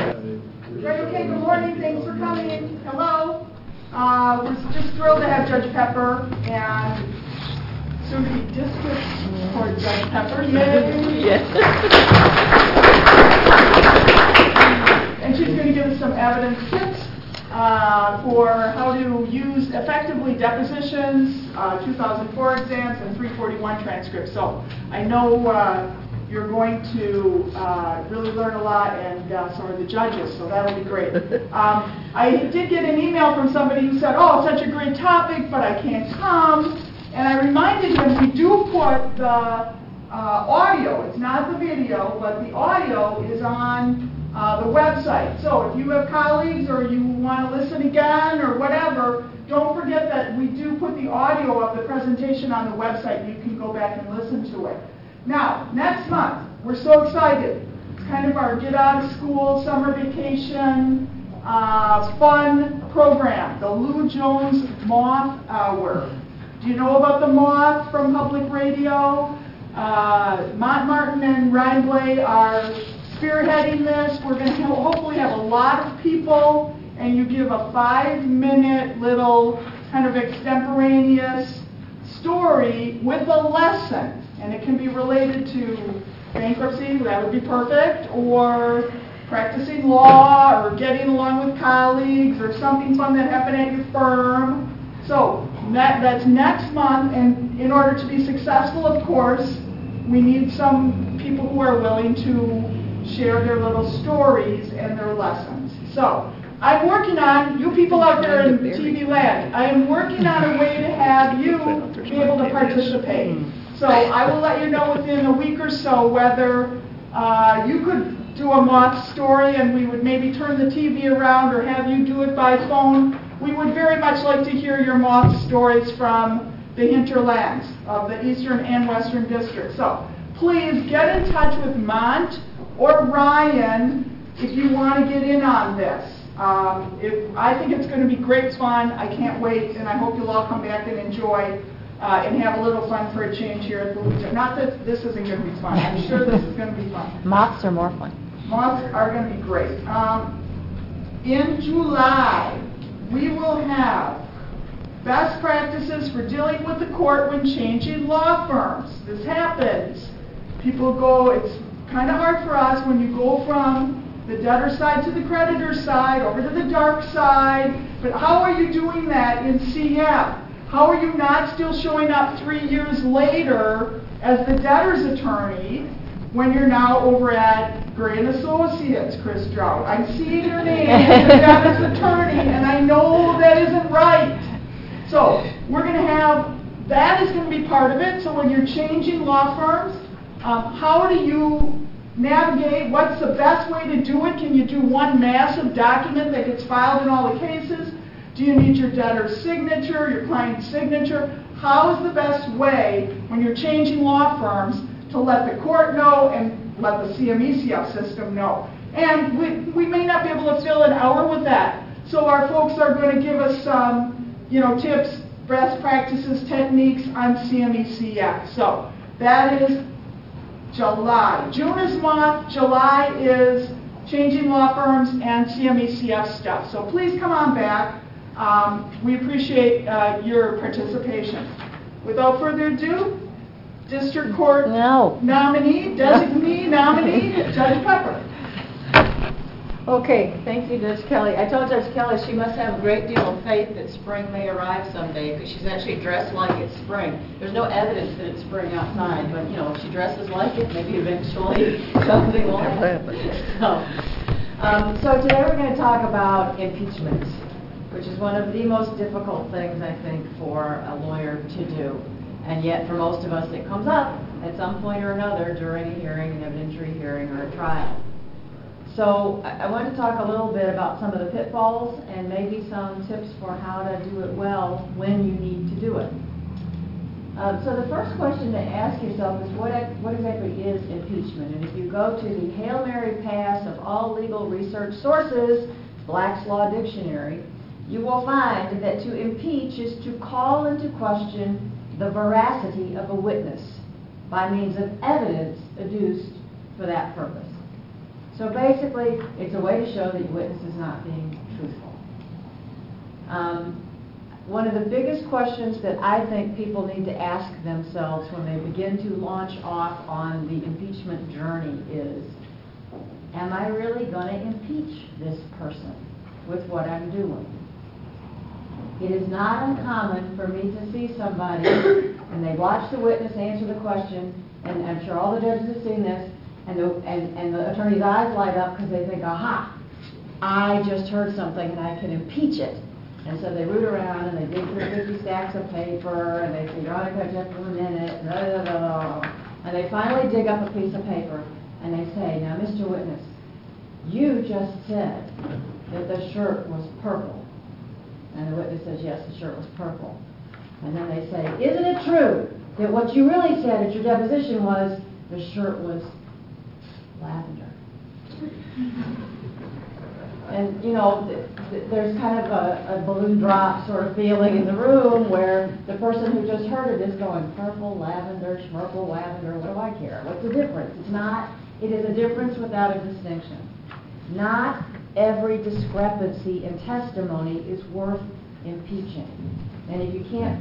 Right, okay, good morning, thanks for coming. Hello. We're just thrilled to have Judge Pepper and soon to be District Court Judge Pepper. Yay! Yes. And she's going to give us some evidence tips for how to use effectively depositions, 2004 exams, and 341 transcripts. So I know you're going to really learn a lot, and so are the judges, so that'll be great. I did get an email from somebody who said, oh, such a great topic, but I can't come. And I reminded him we do put the audio, it's not the video, but the audio is on the website. So if you have colleagues or you want to listen again or whatever, don't forget that we do put the audio of the presentation on the website. You can go back and listen to it. Now, next month, we're so excited. It's kind of our get out of school, summer vacation, fun program, the Lou Jones Moth Hour. Do you know about the Moth from Public Radio? Montmartin and Rhinbley are spearheading this. We're going to hopefully have a lot of people, and you give a 5-minute little kind of extemporaneous story with a lesson. And it can be related to bankruptcy, that would be perfect, or practicing law, or getting along with colleagues, or something fun that happened at your firm. So that's next month, and in order to be successful, of course, we need some people who are willing to share their little stories and their lessons. So I'm working on, you people out there in TV land, I am working on a way to have you be able to participate. So I will let you know within a week or so whether you could do a moth story and we would maybe turn the TV around or have you do it by phone. We would very much like to hear your moth stories from the hinterlands of the Eastern and Western District. So please get in touch with Mont or Ryan if you want to get in on this. I think it's going to be great fun. I can't wait, and I hope you'll all come back and enjoy and have a little fun for a change here at the Lucha. Not that this isn't going to be fun. I'm sure this is going to be fun. Moths are more fun. Moths are going to be great. In July, we will have best practices for dealing with the court when changing law firms. This happens. People go, it's kind of hard for us when you go from the debtor side to the creditor side, over to the dark side, but how are you doing that in CF? How are you not still showing up 3 years later as the debtor's attorney when you're now over at Gray & Associates, Chris Stroud? I'm seeing your name as the debtor's attorney, and I know that isn't right. So we're going to have, that is going to be part of it. So when you're changing law firms, how do you navigate? What's the best way to do it? Can you do one massive document that gets filed in all the cases? Do you need your debtor's signature, your client's signature? How is the best way when you're changing law firms to let the court know and let the CMECF system know? And we may not be able to fill an hour with that. So our folks are going to give us some, tips, best practices, techniques on CMECF. So that is July. June is Moth. July is changing law firms and CMECF stuff. So please come on back. We appreciate your participation. Without further ado, District Court designee nominee, Judge Pepper. Okay, thank you, Judge Kelly. I told Judge Kelly she must have a great deal of faith that spring may arrive someday because she's actually dressed like it's spring. There's no evidence that it's spring outside, but if she dresses like it, maybe eventually something will happen. So today we're going to talk about impeachment, which is one of the most difficult things, I think, for a lawyer to do. And yet, for most of us, it comes up at some point or another during a hearing, an evidentiary hearing, or a trial. So I want to talk a little bit about some of the pitfalls and maybe some tips for how to do it well when you need to do it. So the first question to ask yourself is what exactly is impeachment? And if you go to the Hail Mary pass of all legal research sources, Black's Law Dictionary, you will find that to impeach is to call into question the veracity of a witness by means of evidence adduced for that purpose. So basically, it's a way to show that your witness is not being truthful. One of the biggest questions that I think people need to ask themselves when they begin to launch off on the impeachment journey is, am I really going to impeach this person with what I'm doing? It is not uncommon for me to see somebody and they watch the witness answer the question, and I'm sure all the judges have seen this, and the attorney's eyes light up because they think, aha, I just heard something and I can impeach it. And so they root around and they dig through 50 stacks of paper and they say, you're on a just for a minute, blah, blah, blah, blah. And they finally dig up a piece of paper and they say, now, Mr. Witness, you just said that the shirt was purple. And the witness says, yes, the shirt was purple. And then they say, isn't it true that what you really said at your deposition was the shirt was lavender? And, you know, there's kind of a balloon drop sort of feeling in the room where the person who just heard it is going, purple, lavender, schmurple, lavender, what do I care? What's the difference? It is a difference without a distinction. Not every discrepancy in testimony is worth impeaching. And if you can't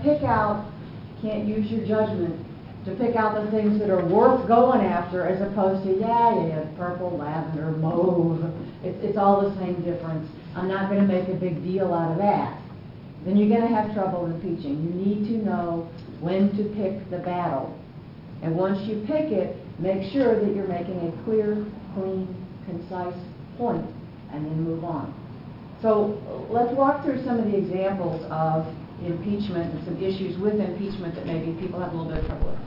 use your judgment to pick out the things that are worth going after as opposed to, yeah, purple, lavender, mauve, it's all the same difference. I'm not going to make a big deal out of that. Then you're going to have trouble impeaching. You need to know when to pick the battle. And once you pick it, make sure that you're making a clear, clean, concise point, and then move on. So let's walk through some of the examples of impeachment and some issues with impeachment that maybe people have a little bit of trouble with.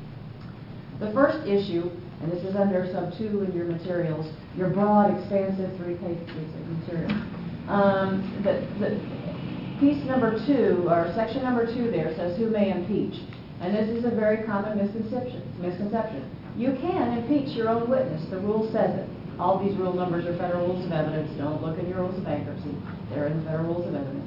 The first issue, and this is under sub 2 in your materials, your broad, expansive 3-page piece of material. The piece number 2, or section number 2 there, says who may impeach. And this is a very common misconception. You can impeach your own witness. The rule says it. All these rule numbers are federal rules of evidence. Don't look in your rules of bankruptcy. They're in the federal rules of evidence.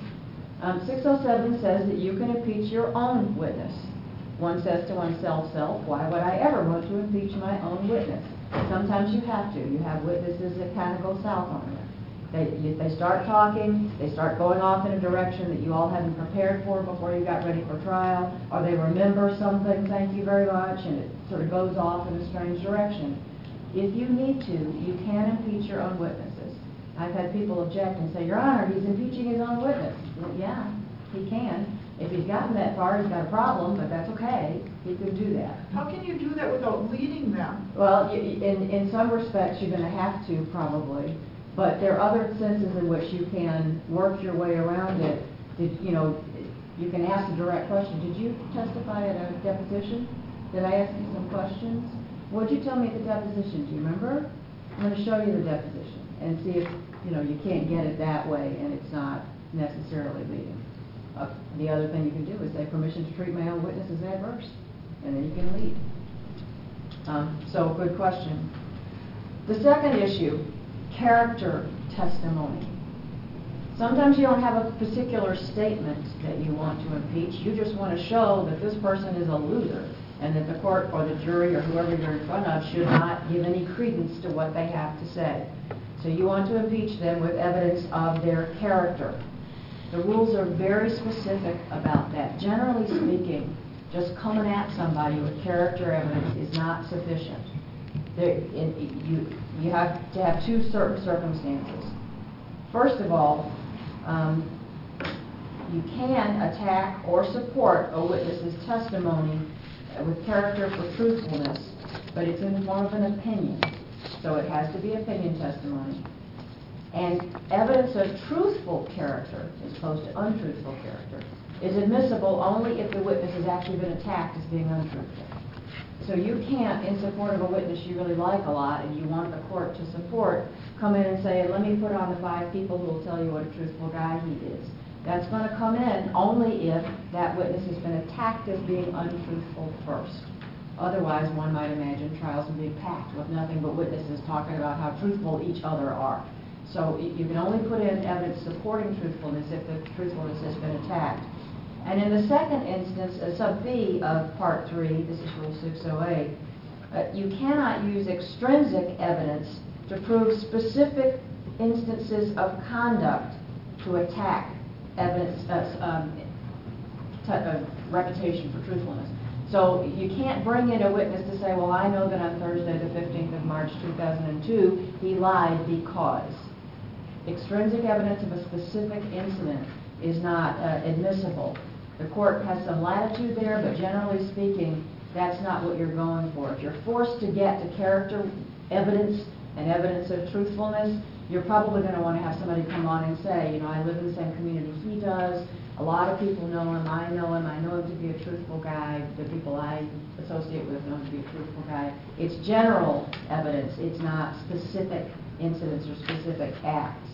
607 says that you can impeach your own witness. One says to oneself, why would I ever want to impeach my own witness? Sometimes you have to. You have witnesses that kind of go south on you. They start talking, they start going off in a direction that you all hadn't prepared for before you got ready for trial, or they remember something, thank you very much, and it sort of goes off in a strange direction. If you need to, you can impeach your own witnesses. I've had people object and say, Your Honor, he's impeaching his own witness. Well, yeah, he can. If he's gotten that far, he's got a problem, but that's okay. He can do that. How can you do that without leading them? Well, in some respects, you're going to have to, probably. But there are other senses in which you can work your way around it. You can ask a direct question. Did you testify at a deposition? Did I ask you some questions? What did you tell me at the deposition? Do you remember? I'm going to show you the deposition and see if you can't get it that way and it's not necessarily leading. The other thing you can do is say permission to treat my own witness as adverse, and then you can lead. So good question. The second issue, character testimony. Sometimes you don't have a particular statement that you want to impeach. You just want to show that this person is a loser and that the court or the jury or whoever you're in front of should not give any credence to what they have to say. So you want to impeach them with evidence of their character. The rules are very specific about that. Generally speaking, just coming at somebody with character evidence is not sufficient. You have to have two certain circumstances. First of all, you can attack or support a witness's testimony with character for truthfulness, but it's in the form of an opinion. So it has to be opinion testimony. And evidence of truthful character, as opposed to untruthful character, is admissible only if the witness has actually been attacked as being untruthful. So you can't, in support of a witness you really like a lot and you want the court to support, come in and say, let me put on the 5 people who will tell you what a truthful guy he is. That's going to come in only if that witness has been attacked as being untruthful first. Otherwise, one might imagine trials would be packed with nothing but witnesses talking about how truthful each other are. So you can only put in evidence supporting truthfulness if the truthfulness has been attacked. And in the second instance, sub B of Part 3, this is Rule 608, you cannot use extrinsic evidence to prove specific instances of conduct to attack evidence, reputation for truthfulness. So you can't bring in a witness to say, well, I know that on Thursday the 15th of March 2002 he lied because. Extrinsic evidence of a specific incident is not admissible. The court has some latitude there, but generally speaking, that's not what you're going for. If you're forced to get to character evidence and evidence of truthfulness, you're probably going to want to have somebody come on and say, you know, I live in the same community he does. A lot of people know him. I know him. I know him to be a truthful guy. The people I associate with know him to be a truthful guy. It's general evidence. It's not specific incidents or specific acts.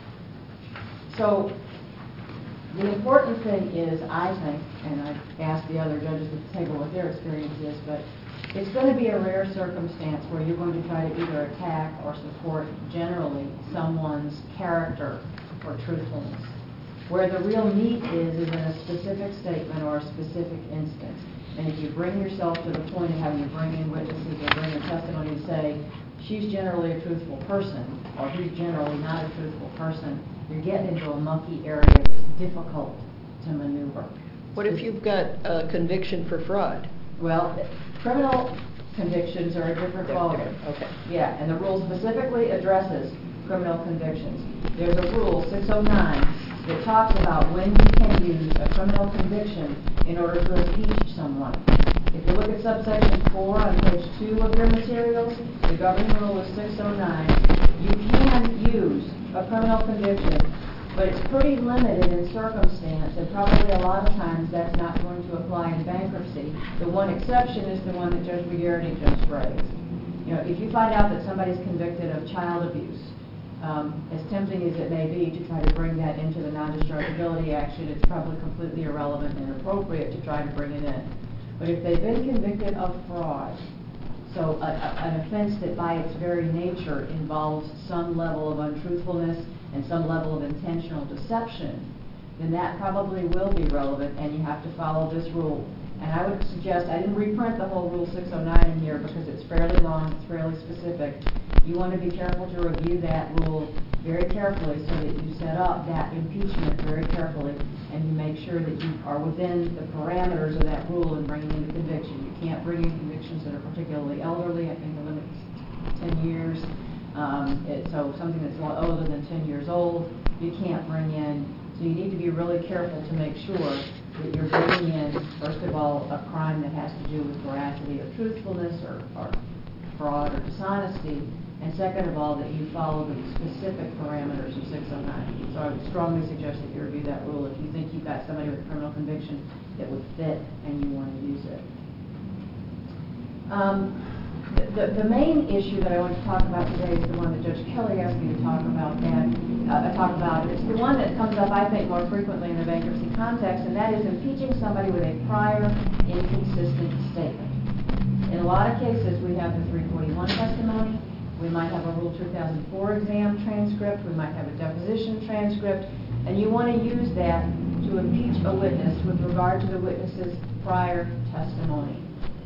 So the important thing is, I think, and I've asked the other judges at the table what their experience is, but it's going to be a rare circumstance where you're going to try to either attack or support generally someone's character or truthfulness. Where the real meat is in a specific statement or a specific instance. And if you bring yourself to the point of having to bring in witnesses or bring in testimony and say, she's generally a truthful person, or he's generally not a truthful person, you're getting into a mucky area that's difficult to maneuver. What if you've got a conviction for fraud? Well, criminal convictions are a different ballgame. Okay. Yeah, and the rule specifically addresses criminal convictions. There's a rule, 609, that talks about when you can use a criminal conviction in order to impeach someone. If you look at subsection 4 on page 2 of your materials, the governing rule is 609. You can use a criminal conviction, but it's pretty limited in circumstance, and probably a lot of times that's not going to apply in bankruptcy. The one exception is the one that Judge McGarity just raised. You know, if you find out that somebody's convicted of child abuse, as tempting as it may be to try to bring that into the non-dischargeability action, it's probably completely irrelevant and inappropriate to try to bring it in. But if they've been convicted of fraud, so an offense that by its very nature involves some level of untruthfulness and some level of intentional deception, then that probably will be relevant, and you have to follow this rule. And I would suggest, I didn't reprint the whole Rule 609 in here because it's fairly long, it's fairly specific. You want to be careful to review that rule very carefully so that you set up that impeachment very carefully and you make sure that you are within the parameters of that rule in bringing in the conviction. You can't bring in convictions that are particularly elderly. I think the limit is 10 years. So something that's older than 10 years old, you can't bring in. So you need to be really careful to make sure that you're bringing in, first of all, a crime that has to do with veracity or truthfulness or fraud or dishonesty, and second of all, that you follow the specific parameters of 609. So I would strongly suggest that you review that rule if you think you've got somebody with a criminal conviction that would fit and you want to use it. The main issue that I want to talk about today is the one that Judge Kelly asked me to talk about, It's the one that comes up, I think, more frequently in the bankruptcy context, and that is impeaching somebody with a prior inconsistent statement. In a lot of cases, we have the 341 testimony. We might have a Rule 2004 exam transcript. We might have a deposition transcript. And you want to use that to impeach a witness with regard to the witness's prior testimony.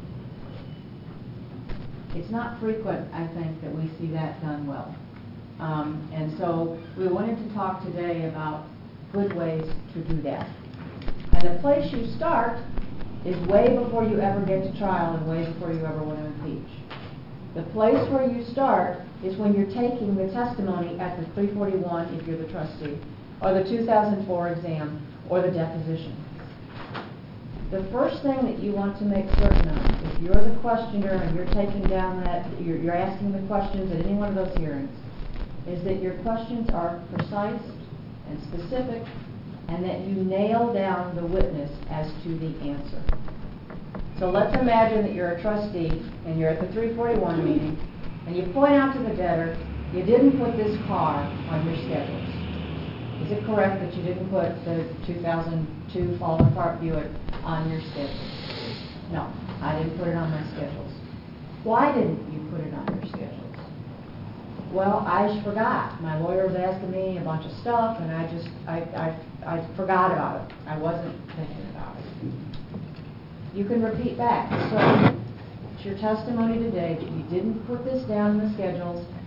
It's not frequent, I think, that we see that done well. And so we wanted to talk today about good ways to do that. And the place you start is way before you ever get to trial and way before you ever want to impeach. The place where you start is when you're taking the testimony at the 341 if you're the trustee, or the 2004 exam, or the deposition. The first thing that you want to make certain of, if you're the questioner and you're taking down that, you're asking the questions at any one of those hearings, is that your questions are precise and specific, and that you nail down the witness as to the answer. So let's imagine that you're a trustee and you're at the 341 meeting, and you point out to the debtor, you didn't put this car on your schedules. Is it correct that you didn't put the 2002 fallen apart Buick on your schedules? No, I didn't put it on my schedules. Why didn't you put it on your schedules? Well, I forgot. My lawyer was asking me a bunch of stuff, and I forgot about it. I wasn't thinking about it. You can repeat back. So it's your testimony today that you didn't put this down in the schedules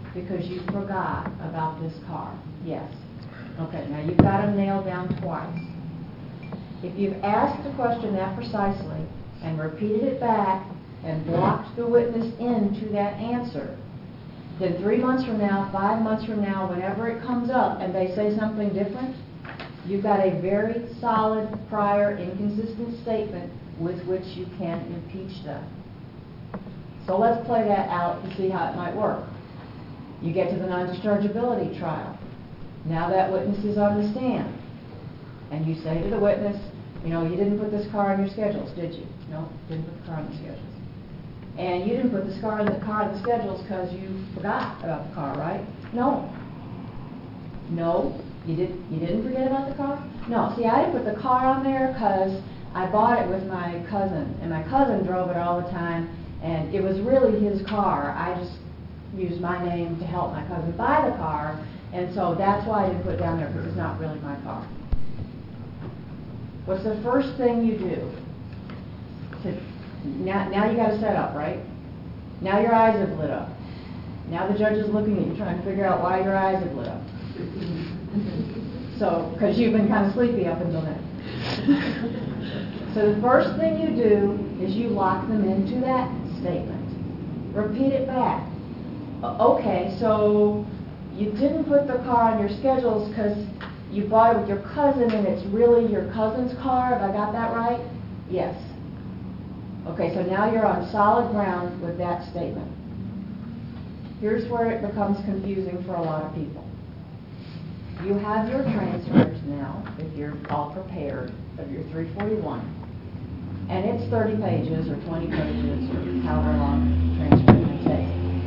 because you forgot about this car. Yes. Okay, now you've got them nailed down twice. If you've asked the question that precisely and repeated it back and blocked the witness into that answer, then 3 months from now, 5 months from now, whenever it comes up and they say something different, you've got a very solid prior inconsistent statement with which you can impeach them. So let's play that out and see how it might work. You get to the non-dischargeability trial. Now that witness is on the stand. And you say to the witness, you know, you didn't put this car on your schedules, did you? No, didn't put the car on the schedules. And you didn't put this car on the schedules because you forgot about the car, right? No. No, you didn't forget about the car? No, see, I didn't put the car on there because I bought it with my cousin, and my cousin drove it all the time, and it was really his car. I just used my name to help my cousin buy the car, and so that's why I didn't put it down there, because it's not really my car. What's the first thing you do? Now you got to set up, right? Now your eyes have lit up. Now the judge is looking at you, trying to figure out why your eyes have lit up. So, because you've been kind of sleepy up until then. So the first thing you do is you lock them into that statement. Repeat it back. Okay, so you didn't put the car on your schedules because you bought it with your cousin and it's really your cousin's car. Have I got that right? Yes. Okay, so now you're on solid ground with that statement. Here's where it becomes confusing for a lot of people. You have your transcripts now, if you're all prepared, of your 341. And it's 30 pages or 20 pages or however long the transcript may take.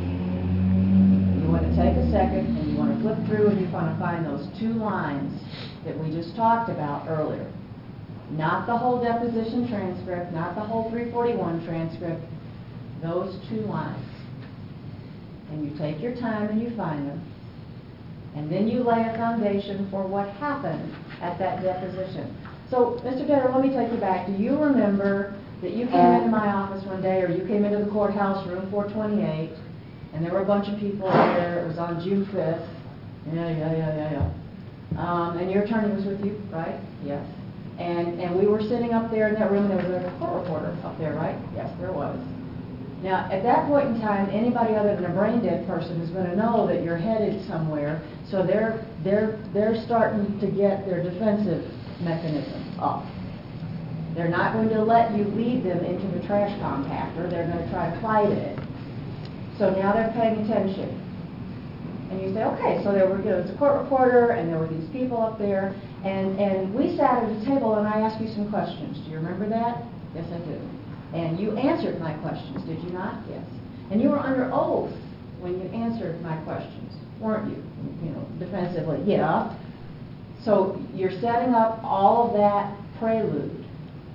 You want to take a second and you want to flip through and you want to find those 2 lines that we just talked about earlier. Not the whole deposition transcript, not the whole 341 transcript, those 2 lines. And you take your time and you find them. And then you lay a foundation for what happened at that deposition. So, Mr. Detter, let me take you back. Do you remember that you came into my office one day, or you came into the courthouse, room 428, and there were a bunch of people there. It was on June 5th. Yeah. And your attorney was with you, right? Yes. And we were sitting up there in that room, and there was a court reporter up there, right? Yes, there was. Now, at that point in time, anybody other than a brain-dead person is going to know that you're headed somewhere, so they're starting to get their defensive mechanism up. They're not going to let you lead them into the trash compactor. They're going to try to fight it. So now they're paying attention. And you say, okay, so there were, it's a court reporter, and there were these people up there, and we sat at a table, and I asked you some questions. Do you remember that? Yes, I do. And you answered my questions, did you not? Yes. And you were under oath when you answered my questions, weren't you? Defensively. Yeah. So you're setting up all of that prelude.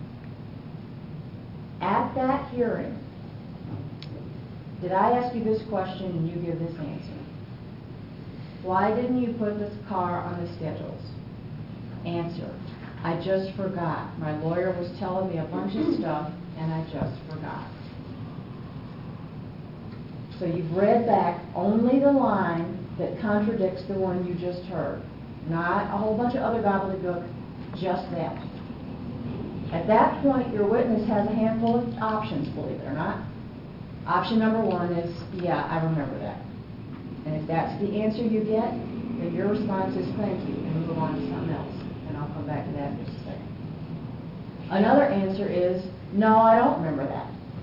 At that hearing, did I ask you this question and you give this answer? Why didn't you put this car on the schedules? Answer: I just forgot. My lawyer was telling me a bunch of stuff and I just forgot. So you've read back only the line that contradicts the one you just heard. Not a whole bunch of other gobbledygook, just that. At that point, your witness has a handful of options, believe it or not. Option number 1 is, yeah, I remember that. And if that's the answer you get, then your response is thank you, and move on to something else. And I'll come back to that in just a second. Another answer is, no, I don't remember that.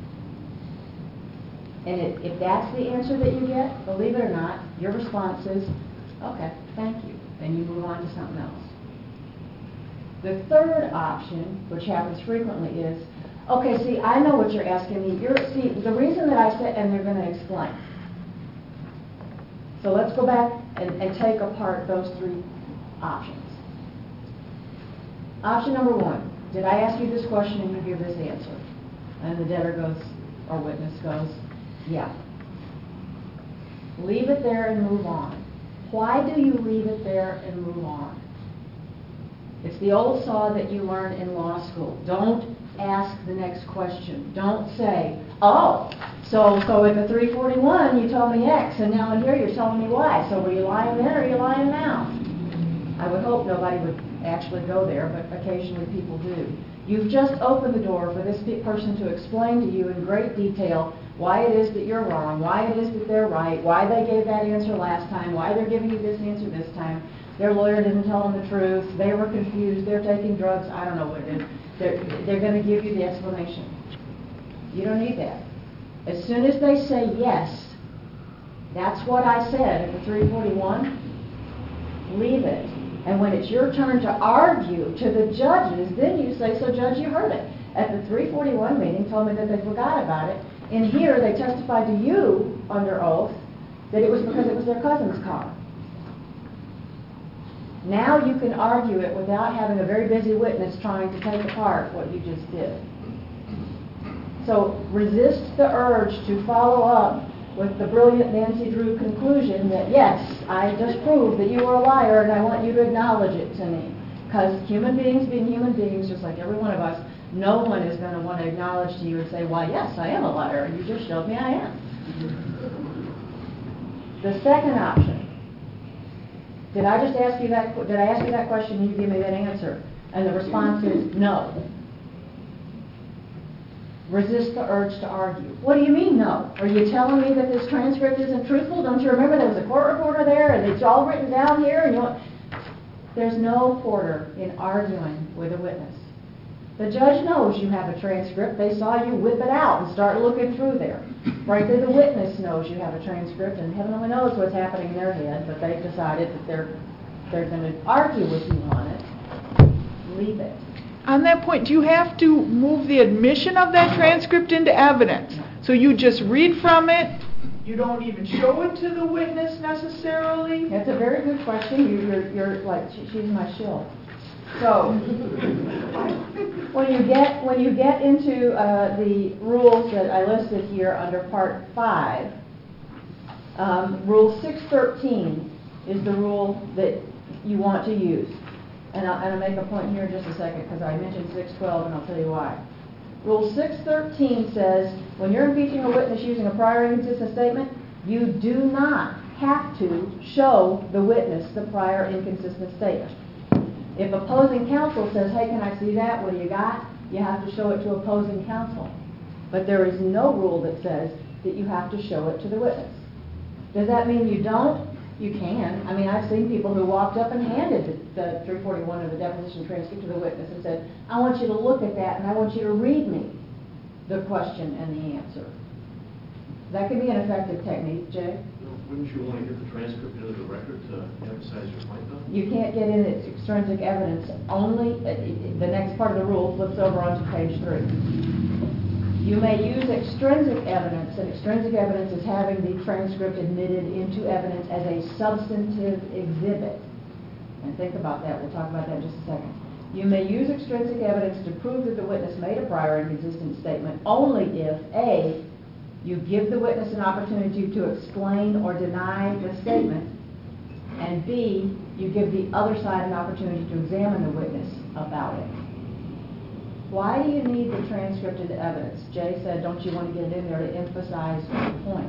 And if that's the answer that you get, believe it or not, your response is, okay, thank you. Then you move on to something else. The third option, which happens frequently, is, okay, see, I know what you're asking me. See, the reason that I said, and they're going to explain. So let's go back and take apart those 3 options. Option number 1, did I ask you this question and you give this answer? And the debtor goes, or witness goes, yeah. Leave it there and move on. Why do you leave it there and move on? It's the old saw that you learn in law school. Don't ask the next question. Don't say, oh, so at the 341 you told me X, and now in here you're telling me Y. So were you lying then or are you lying now? I would hope nobody would actually go there, but occasionally people do. You've just opened the door for this person to explain to you in great detail why it is that you're wrong, why it is that they're right, why they gave that answer last time, why they're giving you this answer this time. Their lawyer didn't tell them the truth, they were confused, they're taking drugs, I don't know what it is. They're going to give you the explanation. You don't need that. As soon as they say yes, that's what I said at the 341, leave it. And when it's your turn to argue to the judges, then you say, so judge, you heard it. At the 341 meeting, told me that they forgot about it. In here, they testified to you under oath that it was because it was their cousin's car. Now you can argue it without having a very busy witness trying to take apart what you just did. So resist the urge to follow up with the brilliant Nancy Drew conclusion that, yes, I just proved that you were a liar and I want you to acknowledge it to me. Because human beings being human beings, just like every one of us, no one is going to want to acknowledge to you and say, why, yes, I am a liar, and you just showed me I am. The second option. Did I just ask you that? Did I ask you that question and you give me that answer? And the response is no. Resist the urge to argue. What do you mean no? Are you telling me that this transcript isn't truthful? Don't you remember there was a court reporter there and it's all written down here? And you want... There's no porter in arguing with a witness. The judge knows you have a transcript. They saw you whip it out and start looking through there. Right there, the witness knows you have a transcript, and heaven only knows what's happening in their head, but they've decided that they're going to argue with you on it. Leave it. On that point, do you have to move the admission of that transcript into evidence? So you just read from it, you don't even show it to the witness necessarily? That's a very good question. You're like, she's my shill. So, when you get into the rules that I listed here under Part 5, Rule 613 is the rule that you want to use. And I'll make a point here in just a second because I mentioned 612 and I'll tell you why. Rule 613 says when you're impeaching a witness using a prior inconsistent statement, you do not have to show the witness the prior inconsistent statement. If opposing counsel says, hey, can I see that? What do you got? You have to show it to opposing counsel. But there is no rule that says that you have to show it to the witness. Does that mean you don't? You can. I mean, I've seen people who walked up and handed the 341 or the deposition transcript to the witness and said, I want you to look at that and I want you to read me the question and the answer. That could be an effective technique, Jay. Wouldn't you want to get the transcript into the record to emphasize your point, though? You can't get in its extrinsic evidence. Only the next part of the rule flips over onto page 3. You may use extrinsic evidence, and extrinsic evidence is having the transcript admitted into evidence as a substantive exhibit. And think about that. We'll talk about that in just a second. You may use extrinsic evidence to prove that the witness made a prior inconsistent statement only if A, you give the witness an opportunity to explain or deny the statement, and B, you give the other side an opportunity to examine the witness about it. Why do you need the transcript of the evidence? Jay said, don't you want to get it in there to emphasize the point?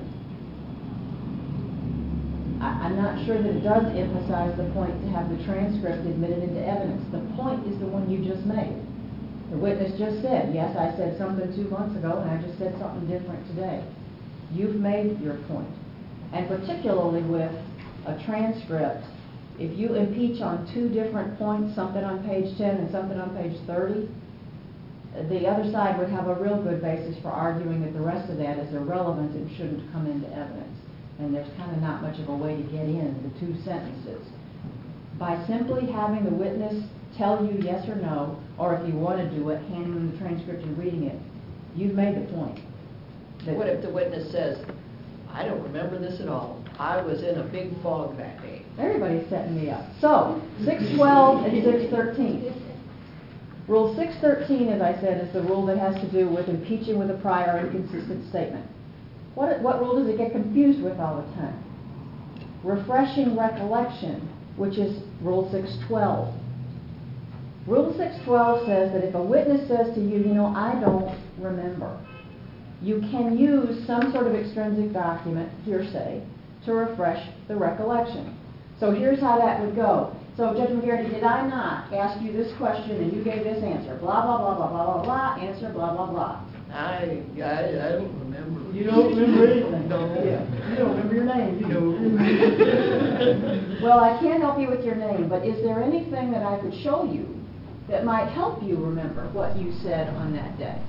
I'm not sure that it does emphasize the point to have the transcript admitted into evidence. The point is the one you just made. The witness just said, yes, I said something 2 months ago, and I just said something different today. You've made your point. And particularly with a transcript, if you impeach on 2 different points, something on page 10 and something on page 30, the other side would have a real good basis for arguing that the rest of that is irrelevant and shouldn't come into evidence. And there's kind of not much of a way to get in the 2 sentences. By simply having the witness tell you yes or no, or if you want to do it, handing them the transcript and reading it, you've made the point. What if the witness says, I don't remember this at all. I was in a big fog that day. Everybody's setting me up. So, 612 and 613. Rule 613, as I said, is the rule that has to do with impeaching with a prior inconsistent statement. What rule does it get confused with all the time? Refreshing recollection, which is Rule 612. Rule 612 says that if a witness says to you, you know, I don't remember, you can use some sort of extrinsic document, hearsay, to refresh the recollection. So here's how that would go. So, Judge McGarity, did I not ask you this question and you gave this answer? Blah, blah, blah, blah, blah, blah, blah, answer, blah, blah, blah. I don't remember. You don't remember anything? No. Yeah. You don't remember your name? No. Well, I can't help you with your name, but is there anything that I could show you that might help you remember what you said on that day?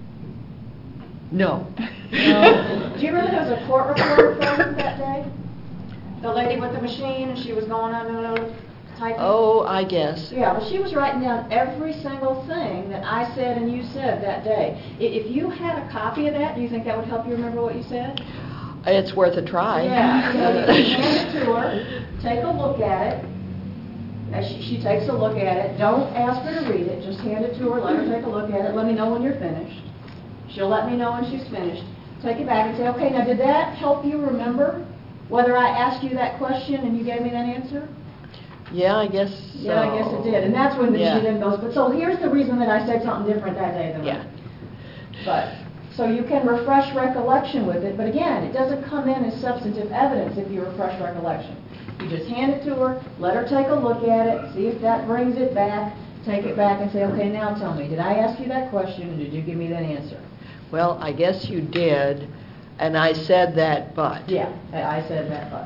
No. No? Do you remember there was a court reporter present that day? The lady with the machine, and she was going on and typing? Oh, I guess. Yeah, but she was writing down every single thing that I said and you said that day. If you had a copy of that, do you think that would help you remember what you said? It's worth a try. Yeah, you know, you can hand it to her, take a look at it. As she takes a look at it, don't ask her to read it, just hand it to her, let her take a look at it, let me know when you're finished. She'll let me know when she's finished. Take it back and say, okay, now did that help you remember whether I asked you that question and you gave me that answer? Yeah, I guess so. Yeah, I guess it did. And that's when Yeah. she then goes, but so here's the reason that I said something different that day than Yeah. But, so you can refresh recollection with it, but again, it doesn't come in as substantive evidence if you refresh recollection. You just hand it to her, let her take a look at it, see if that brings it back, take it back and say, okay, now tell me, did I ask you that question and did you give me that answer? Well, I guess you did, and I said that, but. Yeah, I said that, but.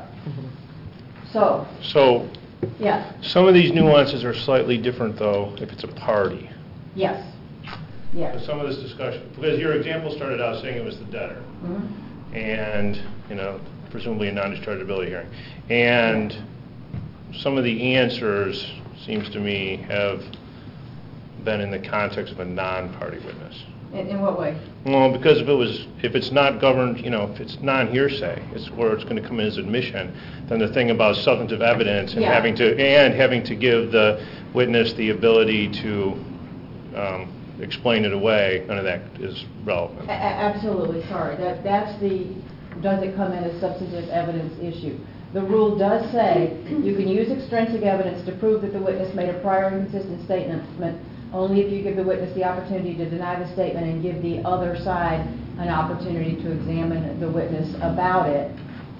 So, So yeah, some of these nuances are slightly different, though, if it's a party. yes, But yes. some of this discussion, because your example started out saying it was the debtor, Mhm. and, presumably a non-dischargeability hearing. And some of the answers, seems to me, have been in the context of a non-party witness. In what way? Well, because if it's not governed, if it's non-hearsay, it's where it's going to come in as admission, then the thing about substantive evidence and Yeah. having to give the witness the ability to explain it away, none of that is relevant. Absolutely, sorry. That's the, does it come in as substantive evidence issue. The rule does say you can use extrinsic evidence to prove that the witness made a prior inconsistent statement only if you give the witness the opportunity to deny the statement and give the other side an opportunity to examine the witness about it.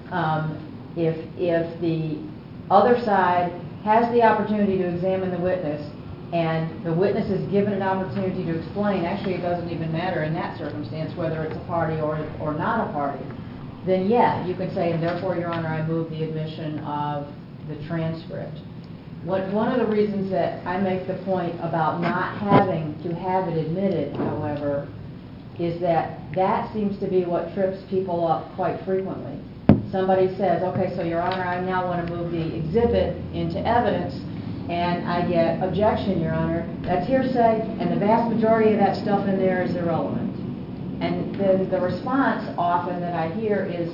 If the other side has the opportunity to examine the witness and the witness is given an opportunity to explain, actually it doesn't even matter in that circumstance whether it's a party or not a party, then yeah, you can say, and therefore, Your Honor, I move the admission of the transcript. One of the reasons that I make the point about not having to have it admitted, however, is that seems to be what trips people up quite frequently. Somebody says, okay, so Your Honor, I now want to move the exhibit into evidence, and I get objection, Your Honor, that's hearsay, and the vast majority of that stuff in there is irrelevant. And then the response often that I hear is,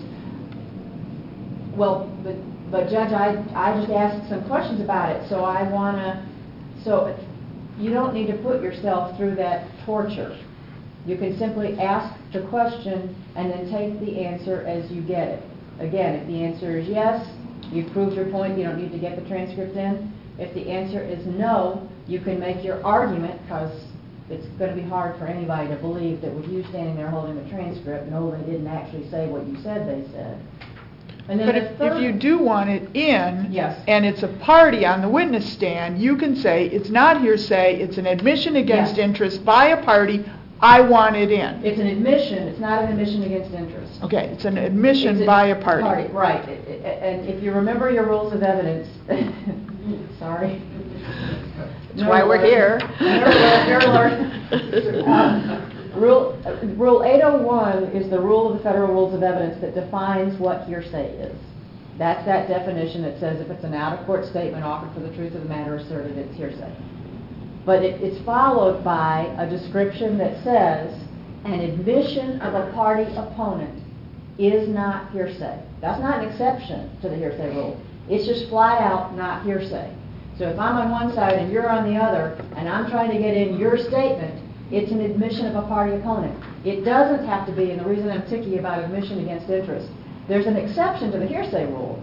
well, but Judge, I just asked some questions about it, so so you don't need to put yourself through that torture. You can simply ask the question and then take the answer as you get it. Again, if the answer is yes, you've proved your point, you don't need to get the transcript in. If the answer is no, you can make your argument, because it's going to be hard for anybody to believe that with you standing there holding the transcript, no, they didn't actually say what you said they said. And then But the third, if you do want it in, Yes. and it's a party on the witness stand, you can say, it's not hearsay, it's an admission against Yeah. interest by a party, I want it in. it's an admission, it's not an admission against interest. Okay, it's an admission It's by a party. Right. And if you remember your rules of evidence, sorry. That's why we're here. Nerd alert. Rule 801 is the rule of the Federal Rules of Evidence that defines what hearsay is. That's that definition that says if it's an out-of-court statement offered for the truth of the matter asserted, it's hearsay. But it's followed by a description that says an admission of a party opponent is not hearsay. That's not an exception to the hearsay rule. It's just flat out not hearsay. So if I'm on one side and you're on the other, and I'm trying to get in your statement, it's an admission of a party opponent. It doesn't have to be, and the reason I'm ticky about admission against interest, there's an exception to the hearsay rule.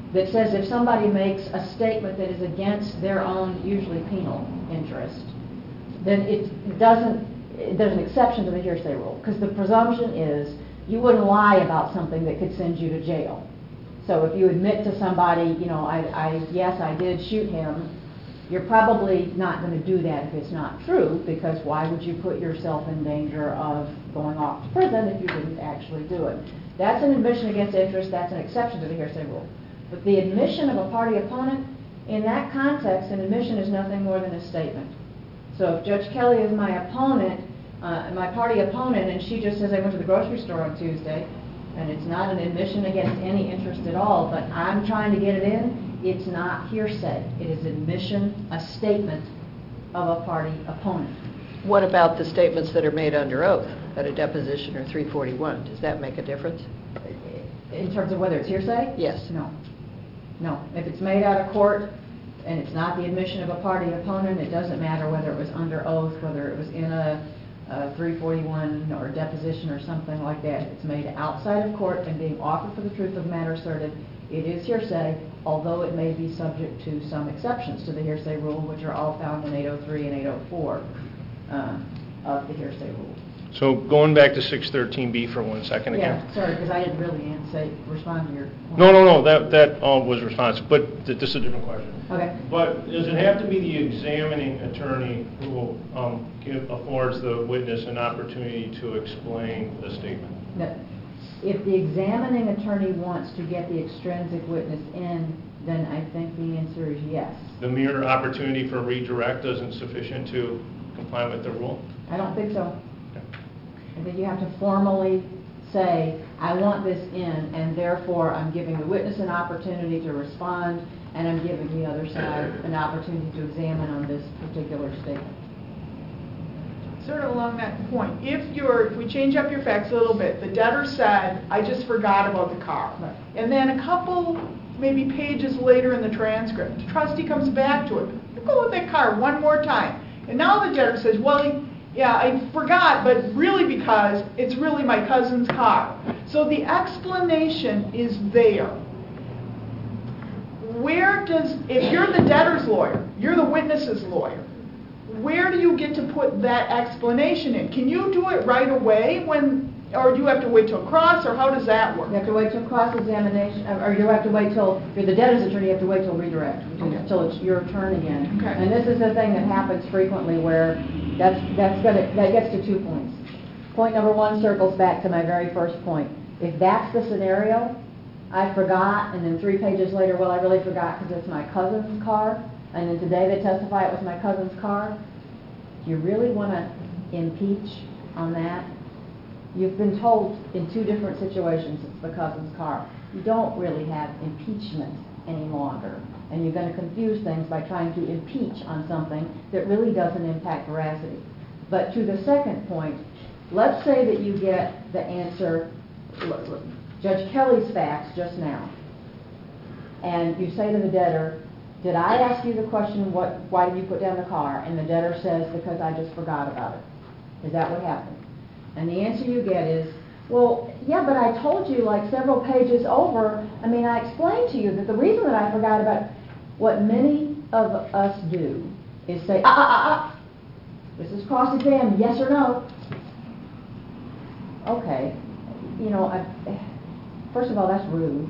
that says if somebody makes a statement that is against their own, usually penal interest, then there's an exception to the hearsay rule, because the presumption is you wouldn't lie about something that could send you to jail. So if you admit to somebody, you know, yes, I did shoot him, you're probably not going to do that if it's not true, because why would you put yourself in danger of going off to prison if you didn't actually do it? That's an admission against interest, that's an exception to the hearsay rule. But the admission of a party opponent, in that context, an admission is nothing more than a statement. So if Judge Kelly is my opponent, my party opponent, and she just says, I went to the grocery store on Tuesday, and it's not an admission against any interest at all, but I'm trying to get it in, it's not hearsay. It is admission, a statement of a party opponent. What about the statements that are made under oath at a deposition or 341? Does that make a difference? In terms of whether it's hearsay? Yes. No. No. If it's made out of court and it's not the admission of a party opponent, it doesn't matter whether it was under oath, whether it was in a 341 or deposition or something like that. It's made outside of court and being offered for the truth of the matter asserted. It is hearsay, although it may be subject to some exceptions to the hearsay rule, which are all found in 803 and 804 of the hearsay rule. So going back to 613B for 1 second again. Yeah, sorry, because I didn't really respond to your point. No, that all was responsive, but this is a different question. Okay. But does it have to be the examining attorney who affords the witness an opportunity to explain the statement? No. If the examining attorney wants to get the extrinsic witness in, then I think the answer is yes. The mere opportunity for redirect isn't sufficient to comply with the rule? I don't think so. I think you have to formally say, I want this in, and therefore I'm giving the witness an opportunity to respond, and I'm giving the other side an opportunity to examine on this particular statement. Sort of along that point, if we change up your facts a little bit, the debtor said, I just forgot about the car. Right. And then a couple, maybe pages later in the transcript, the trustee comes back to it. You go with that car one more time. And now the debtor says, well, yeah, I forgot, but really because it's really my cousin's car. So the explanation is there. If you're the debtor's lawyer, you're the witness's lawyer, where do you get to put that explanation in? Can you do it right away or do you have to wait till cross, or how does that work? You have to wait till cross-examination, or you have to wait till, if you're the debtor's attorney, you have to wait till redirect, until it's your turn again. Okay. And this is the thing that happens frequently where that gets to 2 points. Point number one circles back to my very first point. If that's the scenario, I forgot, and then 3 pages later, well, I really forgot because it's my cousin's car, and then today they testify it was my cousin's car. Do you really want to impeach on that? You've been told in 2 different situations it's the cousin's car. You don't really have impeachment any longer, and you're going to confuse things by trying to impeach on something that really doesn't impact veracity. But to the second point, let's say that you get the answer, Judge Kelly's facts just now, and you say to the debtor, did I ask you the question, why did you put down the car? And the debtor says, because I just forgot about it. Is that what happened? And the answer you get is, well, yeah, but I told you like several pages over, I explained to you that the reason that I forgot about it, what many of us do is say, this is cross-exam, yes or no. Okay, first of all, that's rude.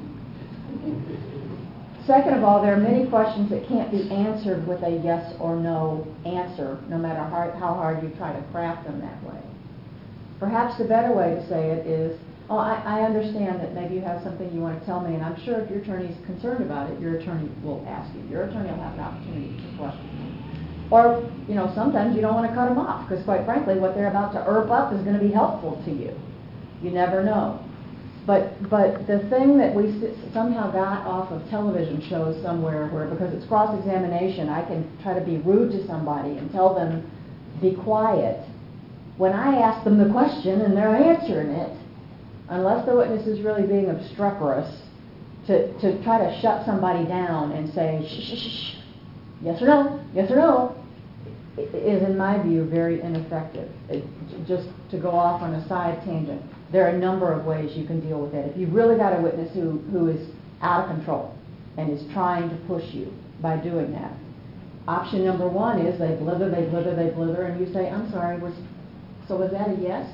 Second of all, there are many questions that can't be answered with a yes or no answer, no matter how hard you try to craft them that way. Perhaps the better way to say it is, I understand that maybe you have something you want to tell me, and I'm sure if your attorney is concerned about it, your attorney will ask you. Your attorney will have an opportunity to question you. Or, sometimes you don't want to cut them off, because quite frankly, what they're about to erp up is going to be helpful to you. You never know. But the thing that we somehow got off of television shows somewhere where, because it's cross-examination, I can try to be rude to somebody and tell them, be quiet. When I ask them the question and they're answering it, unless the witness is really being obstreperous, to try to shut somebody down and say, shh, shh, shh, yes or no, is in my view very ineffective. Just to go off on a side tangent, there are a number of ways you can deal with it. If you've really got a witness who is out of control, and is trying to push you by doing that. Option number one is they blither, and you say, I'm sorry, so was that a yes?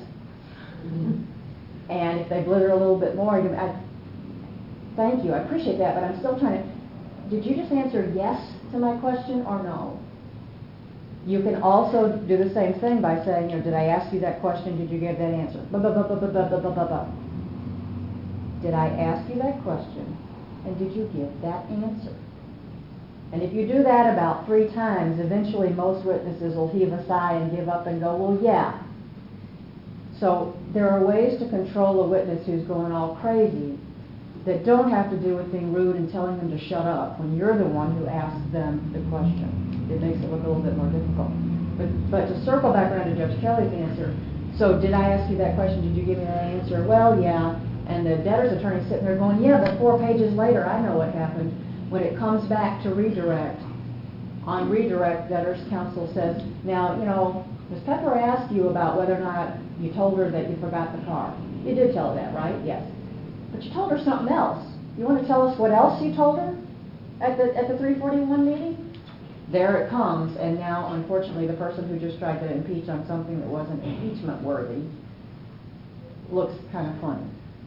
And if they blither a little bit more, thank you, I appreciate that, but I'm still trying to, did you just answer yes to my question or no? You can also do the same thing by saying, did I ask you that question? Did you give that answer? Did I ask you that question? And did you give that answer? And if you do that about 3 times, eventually most witnesses will heave a sigh and give up and go, well, yeah. So there are ways to control a witness who's going all crazy that don't have to do with being rude and telling them to shut up when you're the one who asked them the question. It makes it look a little bit more difficult. But to circle back around to Judge Kelly's answer, so did I ask you that question? Did you give me that answer? Well, yeah. And the debtor's attorney's sitting there going, yeah, but 4 pages later, I know what happened. When it comes back to redirect, on redirect, debtor's counsel says, now, Ms. Pepper asked you about whether or not you told her that you forgot the car. You did tell her that, right? Yes. But you told her something else. You want to tell us what else you told her at the 341 meeting? There it comes, and now, unfortunately, the person who just tried to impeach on something that wasn't impeachment worthy looks kind of funny.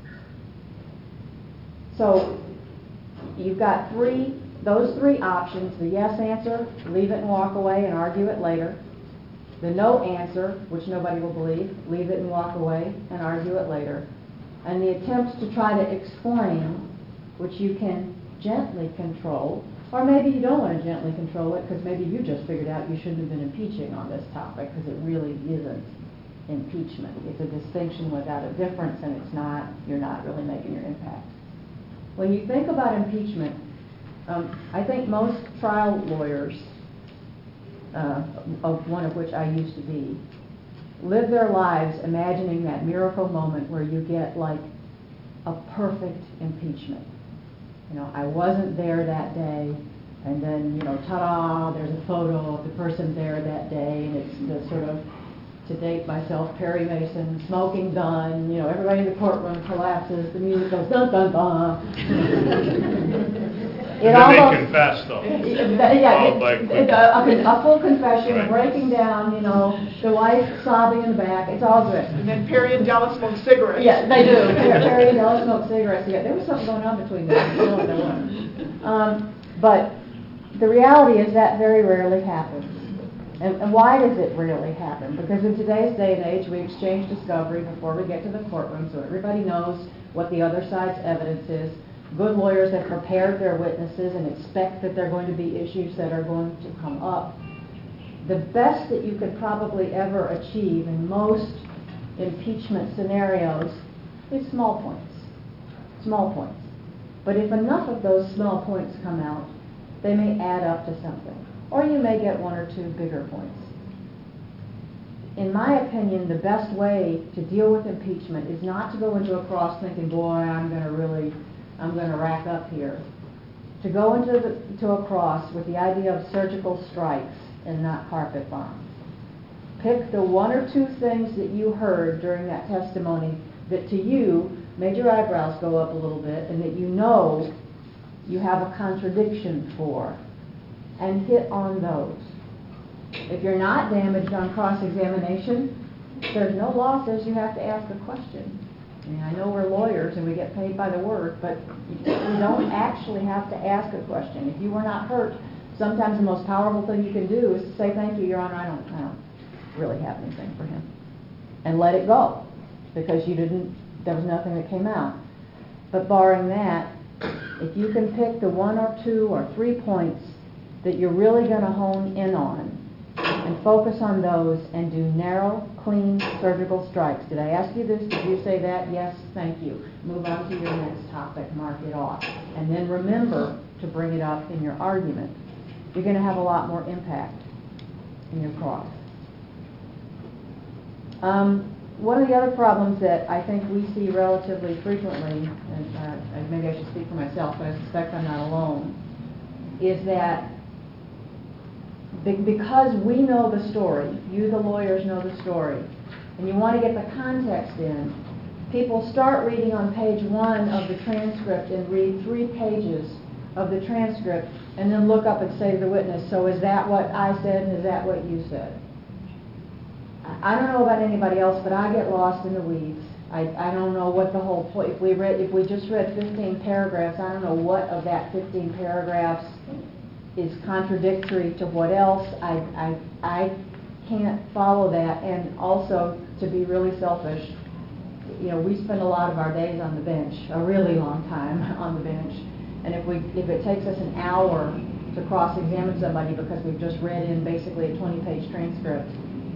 So you've got those three options: the yes answer, leave it and walk away and argue it later; the no answer, which nobody will believe, leave it and walk away and argue it later; and the attempts to try to explain, which you can gently control. Or maybe you don't want to gently control it because maybe you just figured out you shouldn't have been impeaching on this topic because it really isn't impeachment. It's a distinction without a difference, and you're not really making your impact. When you think about impeachment, I think most trial lawyers, of one of which I used to be, live their lives imagining that miracle moment where you get like a perfect impeachment. I wasn't there that day, and then, ta-da, there's a photo of the person there that day, and it's the sort of, to date myself, Perry Mason, smoking gun, everybody in the courtroom collapses, the music goes dun dun dun. And then they confess, though. A full confession, a breaking down, the wife sobbing in the back, it's all good. And then Perry and Della smoke cigarettes. Yeah, they do. Perry and Della smoke cigarettes. Yeah, there was something going on between them. There was. But the reality is that very rarely happens. And why does it rarely happen? Because in today's day and age, we exchange discovery before we get to the courtroom, so everybody knows what the other side's evidence is. Good lawyers have prepared their witnesses and expect that there are going to be issues that are going to come up. The best that you could probably ever achieve in most impeachment scenarios is small points. Small points. But if enough of those small points come out, they may add up to something. Or you may get 1 or 2 bigger points. In my opinion, the best way to deal with impeachment is not to go into a cross thinking, boy, I'm going to rack up here. To go into a cross with the idea of surgical strikes and not carpet bombs. Pick the 1 or 2 things that you heard during that testimony that to you made your eyebrows go up a little bit and that you have a contradiction for, and hit on those. If you're not damaged on cross-examination, there's no law says you have to ask a question. I know we're lawyers and we get paid by the word, but you don't actually have to ask a question. If you were not hurt, sometimes the most powerful thing you can do is to say, thank you, Your Honor, I don't really have anything for him. And let it go, because there was nothing that came out. But barring that, if you can pick the 1 or 2 or 3 points that you're really going to hone in on, and focus on those and do narrow, clean surgical strikes. Did I ask you this? Did you say that? Yes, thank you. Move on to your next topic, mark it off. And then remember to bring it up in your argument. You're going to have a lot more impact in your cross. One of the other problems that I think we see relatively frequently, and maybe I should speak for myself, but I suspect I'm not alone, is that because we know the story, you the lawyers know the story, and you want to get the context in, people start reading on page 1 of the transcript and read 3 pages of the transcript and then look up and say to the witness, so is that what I said and is that what you said? I don't know about anybody else, but I get lost in the weeds. I don't know what the whole point, if we just read 15 paragraphs, I don't know what of that 15 paragraphs is contradictory to what else. I can't follow that. And also, to be really selfish, you know, we spend a lot of our days on the bench, a really long time on the bench. And if it takes us an hour to cross-examine somebody because we've just read in basically a 20-page transcript,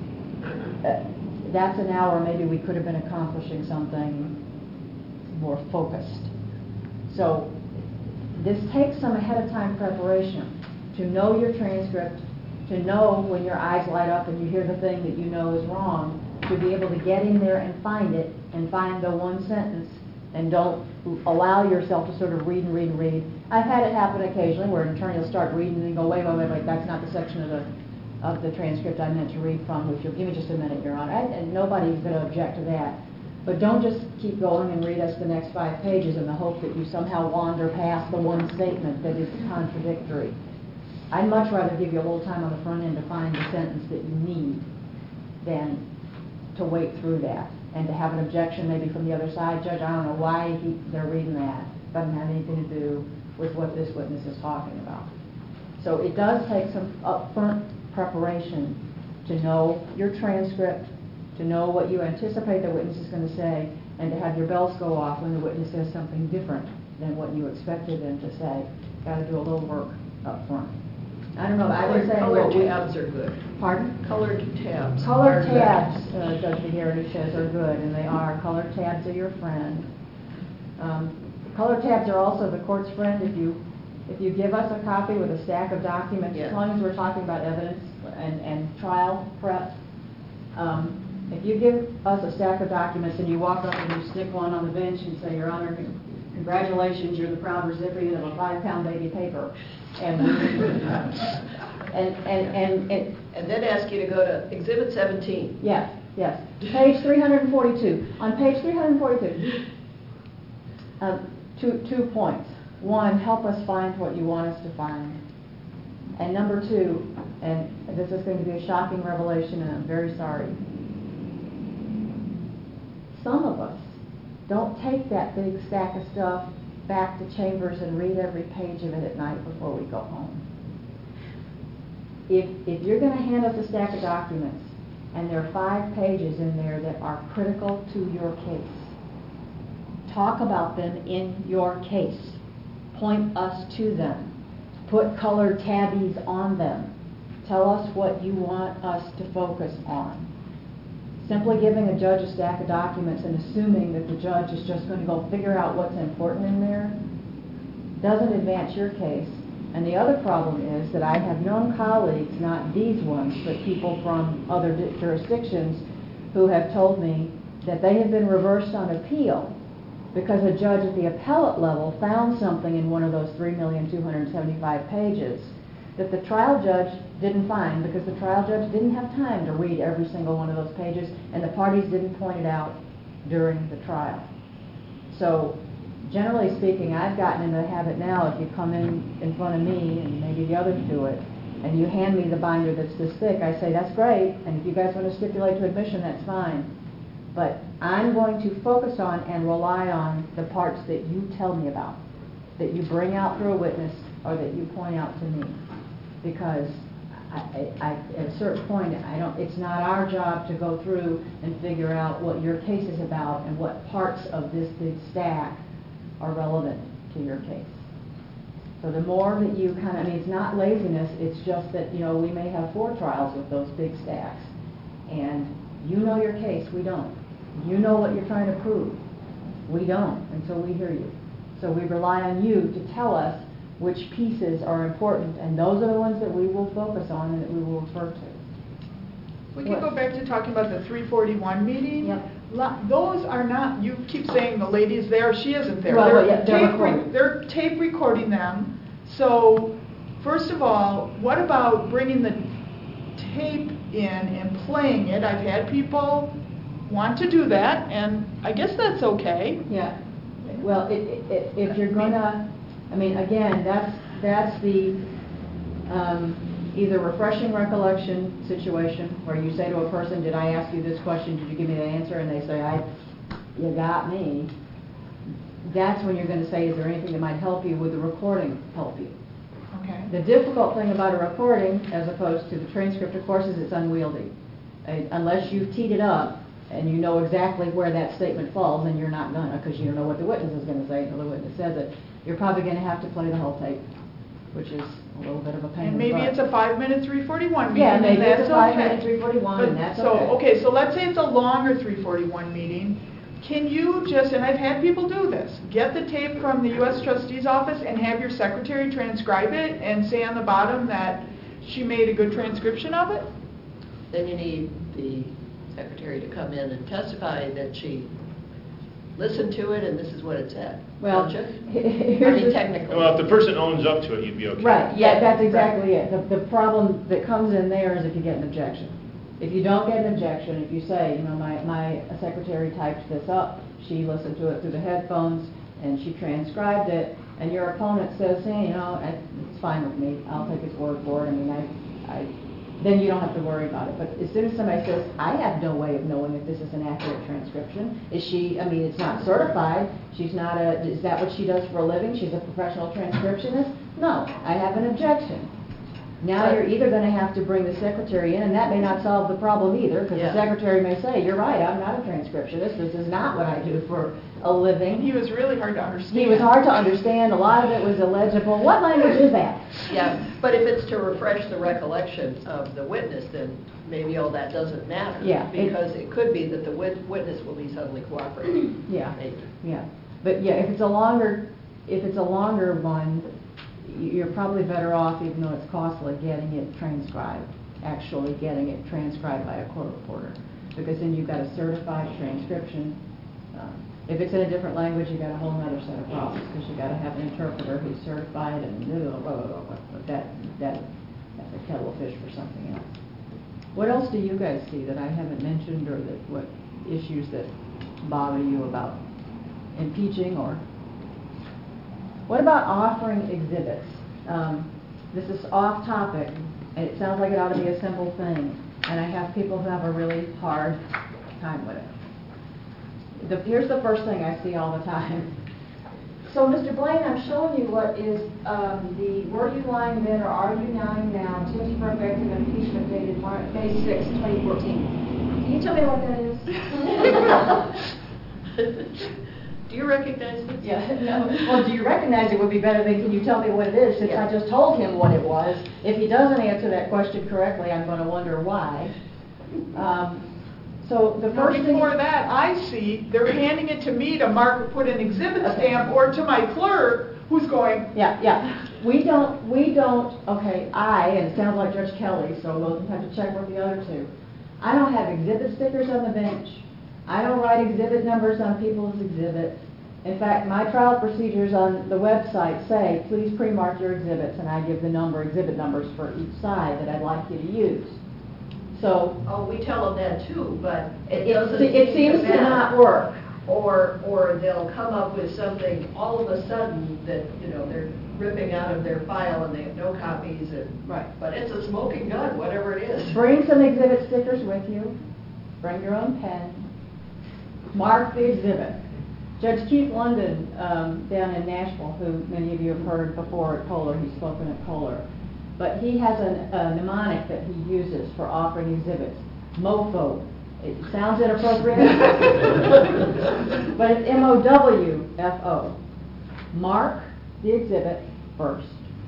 that's an hour maybe we could have been accomplishing something more focused. So this takes some ahead of time preparation to know your transcript, to know when your eyes light up and you hear the thing that you know is wrong, to be able to get in there and find it and find the one sentence, and don't allow yourself to sort of read and read and read. I've had it happen occasionally where an attorney will start reading and go, wait, that's not the section of the transcript I meant to read from. If you'll give me just a minute, Your Honor. And nobody's going to object to that. But don't just keep going and read us the next 5 pages in the hope that you somehow wander past the one statement that is contradictory. I'd much rather give you a little time on the front end to find the sentence that you need than to wait through that and to have an objection maybe from the other side. Judge, I don't know why they're reading that. It doesn't have anything to do with what this witness is talking about. So it does take some upfront preparation to know your transcript, to know what you anticipate the witness is going to say, and to have your bells go off when the witness says something different than what you expected them to say. Got to do a little work up front. I don't know. I've been saying Colored tabs are good. Pardon? Colored tabs. Colored are good. tabs, Judge McGarity says, are good, and they are. Colored tabs are your friend. Colored tabs are also the court's friend. If you give us a copy with a stack of documents, Yes. as long as we're talking about evidence and trial prep, if you give us a stack of documents and you walk up and you stick one on the bench and say, Your Honor, congratulations, you're the proud recipient of a 5-pound baby paper. And then ask you to go to Exhibit 17. Yes. Page 342. On page 342, 2 points. 1, help us find what you want us to find. And number 2, and this is going to be a shocking revelation, and I'm very sorry. Some of us don't take that big stack of stuff back to Chambers and read every page of it at night before we go home. If you're going to hand us a stack of documents and there are 5 pages in there that are critical to your case, talk about them in your case. Point us to them. Put colored tabbies on them. Tell us what you want us to focus on. Simply giving a judge a stack of documents and assuming that the judge is just going to go figure out what's important in there doesn't advance your case. And the other problem is that I have known colleagues, not these ones, but people from other jurisdictions who have told me that they have been reversed on appeal because a judge at the appellate level found something in one of those 3,275 pages that the trial judge didn't find because the trial judge didn't have time to read every single one of those pages and the parties didn't point it out during the trial. So generally speaking, I've gotten in the habit now, if you come in front of me, and maybe the others do it, and you hand me the binder that's this thick, I say, that's great, and if you guys want to stipulate to admission, that's fine. But I'm going to focus on and rely on the parts that you tell me about, that you bring out through a witness, or that you point out to me. Because at a certain point, it's not our job to go through and figure out what your case is about and what parts of this big stack are relevant to your case. So the more that you it's not laziness, it's just that, we may have 4 trials with those big stacks. And you know your case, we don't. You know what you're trying to prove. We don't until we hear you. So we rely on you to tell us which pieces are important, and those are the ones that we will focus on and that we will refer to. We can go back to talking about the 341 meeting. Yep. Those are not, you keep saying the lady's there, she isn't there. Well, yeah, they're recording. They're tape recording them. So, first of all, what about bringing the tape in and playing it? I've had people want to do that, and I guess that's okay. Yeah. Well, if you're gonna I mean, again, that's the either refreshing recollection situation where you say to a person, did I ask you this question, did you give me the answer? And they say, you got me. That's when you're going to say, is there anything that might help you? Would the recording help you? Okay. The difficult thing about a recording, as opposed to the transcript, of course, is it's unwieldy. Unless you've teed it up and you know exactly where that statement falls, and you're not gonna, because you don't know what the witness is going to say until the witness says it, you're probably going to have to play the whole tape, which is a little bit of a pain in And the maybe butt. it's a 5-minute 341 meeting. Yeah, and maybe it's that's a 5-minute okay. 341, and that's So, okay. so let's say it's a longer 341 meeting. Can you just, and I've had people do this, get the tape from the U.S. Trustee's office and have your secretary transcribe it and say on the bottom that she made a good transcription of it? Then you need the secretary to come in and testify that she listened to it and this is what it said. Well, don't you? here's I mean, the- technically. Well, if the person owns up to it, you'd be okay. Right, Yeah, yeah, that's exactly it. The problem that comes in there is if you get an objection. If you don't get an objection, if you say, you know, my secretary typed this up, she listened to it through the headphones, and she transcribed it, and your opponent says, hey, you know, it's fine with me, I'll take his word for it, I mean, then you don't have to worry about it. But as soon as somebody says, I have no way of knowing if this is an accurate transcription, is she, I mean, it's not certified, she's not is that what she does for a living? She's a professional transcriptionist? No, I have an objection. Now you're either going to have to bring the secretary in, and that may not solve the problem either, because Yeah. the secretary may say, you're right, I'm not a transcriptionist, this is not what I do for a living. He was really hard to understand. He was hard to understand, a lot of it was illegible. What language is that? Yeah, but if it's to refresh the recollection of the witness, then maybe all that doesn't matter. Yeah, Because it could be that the witness will be suddenly cooperating. Yeah, Maybe. yeah. But yeah, if it's a longer one, you're probably better off, even though it's costly, getting it transcribed, actually getting it transcribed by a court reporter. Because then you've got a certified transcription. If it's in a different language, you've got a whole other set of problems, because you've got to have an interpreter who's certified, and that's a kettle of fish for something else. What else do you guys see that I haven't mentioned, or that what issues that bother you about impeaching? Or what about offering exhibits? This is off topic, and it sounds like it ought to be a simple thing, and I have people who have a really hard time with it. Here's the first thing I see all the time. So, Mr. Blaine, I'm showing you what is the were you lying then or are you lying now, tips for effective impeachment dated May 6, 2014. Can you tell me what that is? Do you recognize this? Yeah, no. Well, do you recognize it would be better than can you tell me what it is, since Yeah. I just told him what it was. If he doesn't answer that question correctly, I'm going to wonder why. So the first thing... Before that, I see they're handing it to me to mark or put an exhibit stamp, or to my clerk, who's going, Yeah. We don't, okay, and it sounds like Judge Kelly, so we'll have to check with the other two. I don't have exhibit stickers on the bench. I don't write exhibit numbers on people's exhibits. In fact, my trial procedures on the website say, please pre-mark your exhibits, and I give the exhibit numbers for each side that I'd like you to use. So Oh, we tell them that too, but it seems to not work. Or they'll come up with something all of a sudden that, you know, they're ripping out of their file and they have no copies. Right. But it's a smoking gun, whatever it is. Bring some exhibit stickers with you. Bring your own pen. Mark the exhibit. Judge Keith London down in Nashville, who many of you have heard before at Kohler, he's spoken at Kohler, but he has a mnemonic that he uses for offering exhibits. MOFO. It sounds inappropriate, but it's MOWFO. Mark the exhibit first.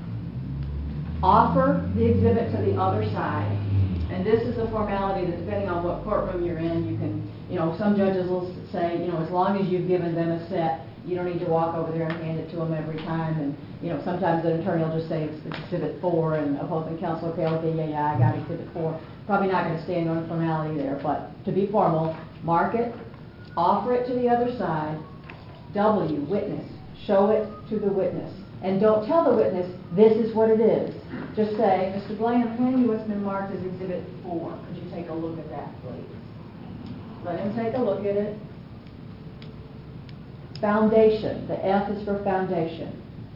Offer the exhibit to the other side. And this is a formality that, depending on what courtroom you're in, you can, some judges will say, as long as you've given them a set, you don't need to walk over there and hand it to them every time. And, sometimes an attorney will just say it's exhibit 4, and opposing counsel will say, okay, yeah, I got exhibit 4. Probably not going to stand on formality there, but to be formal, mark it, offer it to the other side, W, witness, show it to the witness. And don't tell the witness, this is what it is. Just say, Mr. Blaine, I'm handing you what's been marked as exhibit 4. Could you take a look at that, please? Let him take a look at it. Foundation, the F is for foundation.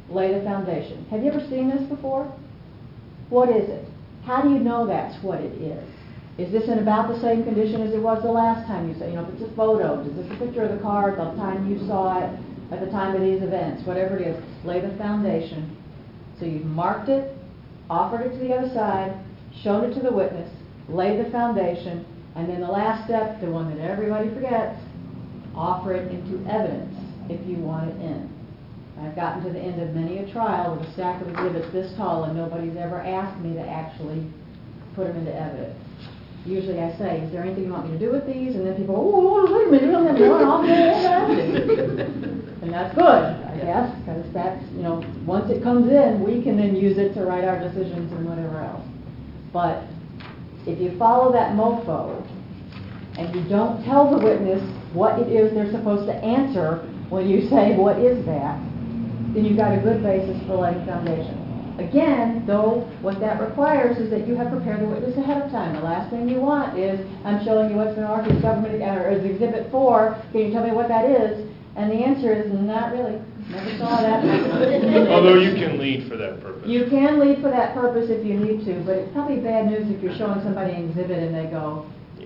lay the foundation. Have you ever seen this before? What is it? How do you know that's what it is? Is this in about the same condition as it was the last time you saw it? You know, if it's a photo, is this a picture of the car at the time you saw it, at the time of these events, whatever it is, lay the foundation. So you've marked it, offered it to the other side, shown it to the witness, lay the foundation, and then the last step, the one that everybody forgets, offer it into evidence if you want it in. I've gotten to the end of many a trial with a stack of exhibits this tall and nobody's ever asked me to actually put them into evidence. Usually I say, is there anything you want me to do with these? And then people, oh, wait a minute, you don't have to know, I'll do it. And that's good, I guess, because that's, you know, once it comes in, we can then use it to write our decisions and whatever else. But if you follow that mofo and you don't tell the witness what it is they're supposed to answer when you say, what is that, then you've got a good basis for laying foundation. Again, though, what that requires is that you have prepared the witness ahead of time. The last thing you want is, I'm showing you what's been argued as government, or as Exhibit 4, can you tell me what that is? And the answer is, not really. Never saw that. Although you can lead for that purpose. You can lead for that purpose if you need to, but it's probably bad news if you're showing somebody an exhibit and they go,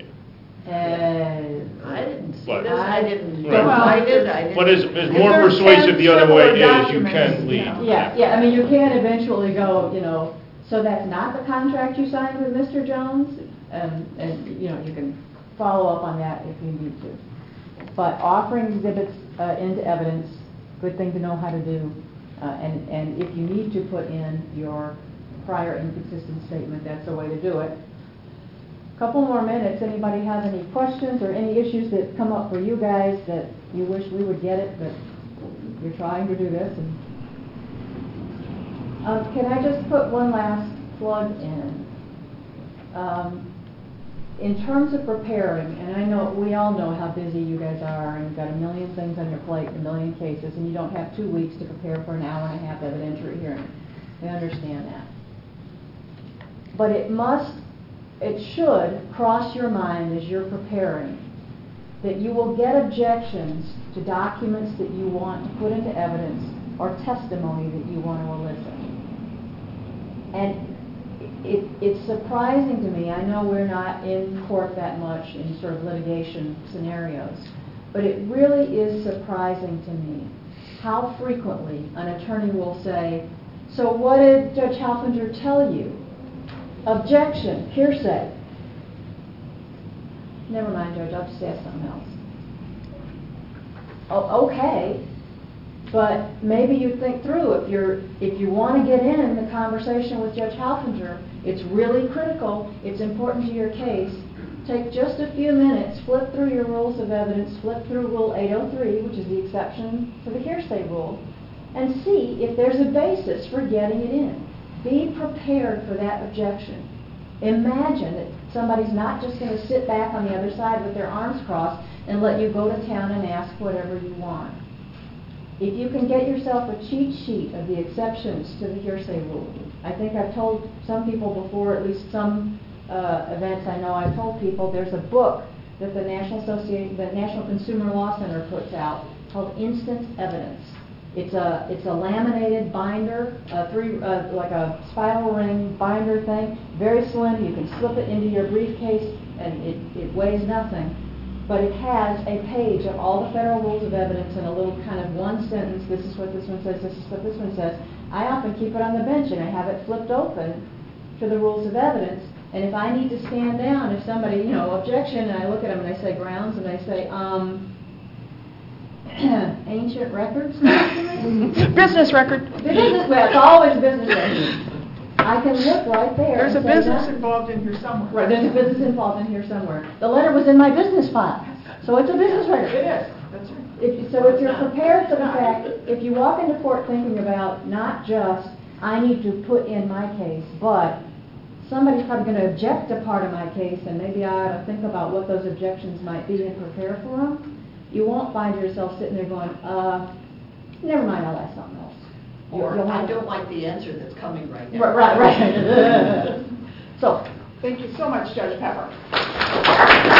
I didn't see What? this, I didn't Right. find it, I didn't. What is more there's persuasive the other way similar is you can documents, lead. yeah, I mean, you can eventually go, you know, so that's not the contract you signed with Mr. Jones, and you know, you can follow up on that if you need to. But offering exhibits into evidence, good thing to know how to do, and if you need to put in your prior inconsistent statement, that's the way to do it. Couple more minutes. Anybody have any questions or any issues that come up for you guys that you wish we would get it, but you're trying to do this? And can I just put one last plug in? In terms of preparing, and I know we all know how busy you guys are, and you've got a million things on your plate, a million cases, and you don't have 2 weeks to prepare for an hour and a half evidentiary hearing. We understand that. But it should cross your mind as you're preparing that you will get objections to documents that you want to put into evidence or testimony that you want to elicit. And it's surprising to me, I know we're not in court that much in sort of litigation scenarios, but it really is surprising to me how frequently an attorney will say, so what did Judge Halfinger tell you? Objection, hearsay. Never mind, Judge, I'll just ask something else. Oh, okay, but maybe you think through, if you want to get in the conversation with Judge Halfinger, it's really critical, it's important to your case, take just a few minutes, flip through your rules of evidence, flip through Rule 803, which is the exception to the hearsay rule, and see if there's a basis for getting it in. Be prepared for that objection. Imagine that somebody's not just going to sit back on the other side with their arms crossed and let you go to town and ask whatever you want. If you can get yourself a cheat sheet of the exceptions to the hearsay rule, I think I've told some people before, at least some events I know I've told people, there's a book that the National Consumer Law Center puts out called Instant Evidence. It's a laminated binder, like a spiral ring binder thing, very slim. You can slip it into your briefcase, and it weighs nothing. But it has a page of all the federal rules of evidence and a little kind of one sentence. This is what this one says. This is what this one says. I often keep it on the bench, and I have it flipped open to the rules of evidence. And if I need to stand down, if somebody, objection, and I look at them and I say grounds, and I say, ancient records document? Business record. Well, it's always a business record. I can look right there. There's a and say business that. involved in here somewhere. Right, there's a business involved in here somewhere. The letter was in my business file, so it's a business record. It is. That's right. If you're prepared for the fact, if you walk into court thinking about not just, I need to put in my case, but somebody's probably going to object to part of my case, and maybe I ought to think about what those objections might be and prepare for them, you won't find yourself sitting there going, never mind, I'll ask something else. Or, You'll I have- don't like the answer that's coming right now. Right. So, Thank you so much, Judge Pepper.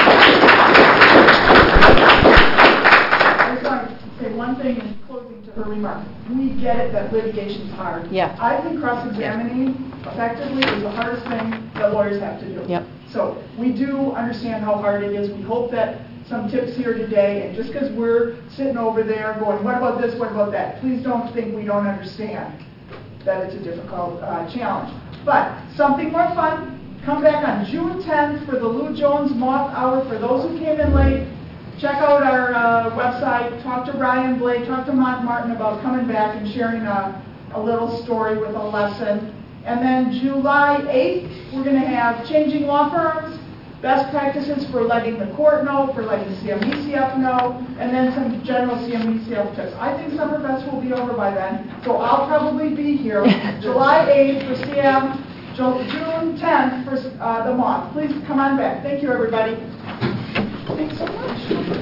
I just want to say one thing in closing to her remark. We get it that litigation's hard. Yeah. I think cross-examining effectively is the hardest thing that lawyers have to do. Yep. So we do understand how hard it is. We hope that some tips here today, and just because we're sitting over there going, what about this, what about that? Please don't think we don't understand that it's a difficult challenge. But something more fun, come back on June 10th for the Lou Jones Moth Hour. For those who came in late, check out our website, talk to Brian Blake, talk to Mont Martin about coming back and sharing a little story with a lesson. And then July 8th, we're going to have Changing Law Firms, best practices for letting the court know, for letting CMECF know, and then some general CMECF tips. I think Summerfest will be over by then, so I'll probably be here July 8th for CM, June 10th for the month. Please come on back. Thank you, everybody. Thanks so much.